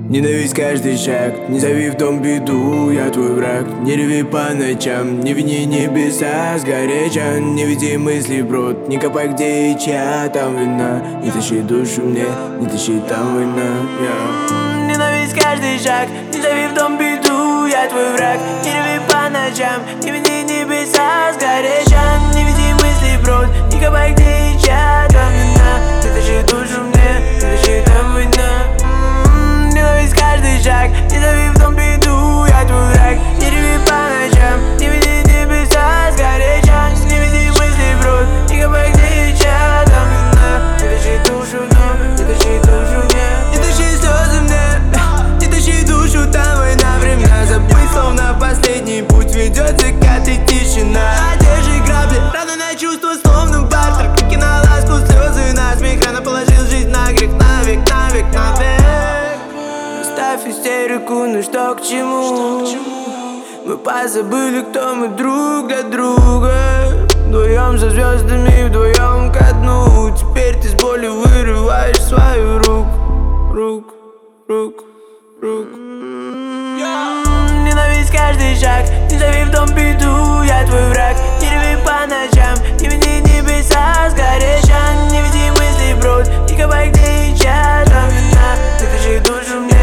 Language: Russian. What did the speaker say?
Ненавидь каждый шаг, не зови в дом беду, я твой враг. Не реви по ночам, не вини небеса, сгорячан. Не веди мысли в брод, не копай где и чья там вина. Не тащи душу мне, не тащи там война. Ненавидь каждый шаг, не зови в дом беду, я твой враг. Не реви по ночам, не вини небеса, сгорячан. Не веди мысли в брод, не копай где и чья там вина. Не тащи душу мне, не тащи там война. Каждый шаг, не зови в дом беду, я твой враг. Не реви по ночам, не види небеса, сгорячан. Не веди мысли в брод, не копай где и чья там вина. Не тащи душу, но, не тащи душу мне. Не тащи слезы мне, не тащи душу, там война. Время забыть, словно последний путь ведет закат и тишина. Одежды грабли, рано на чувства, словно бартер. Крики на ласку, слезы на смех. Рано положил жизнь на грех, навек, навек, навек. Ставь истерику, ну что к чему? Мы позабыли, кто мы друг для друга. Вдвоем за звездами, вдвоем ко дну. Теперь ты с болью вырываешь свою руку. Ненавидь каждый шаг, не зови в дом беду, я твой враг. Не реви по ночам, не вини небеса, сгорячан. Не веди мысли в брод, не копай где и чья там вина. Не тащи душу мне.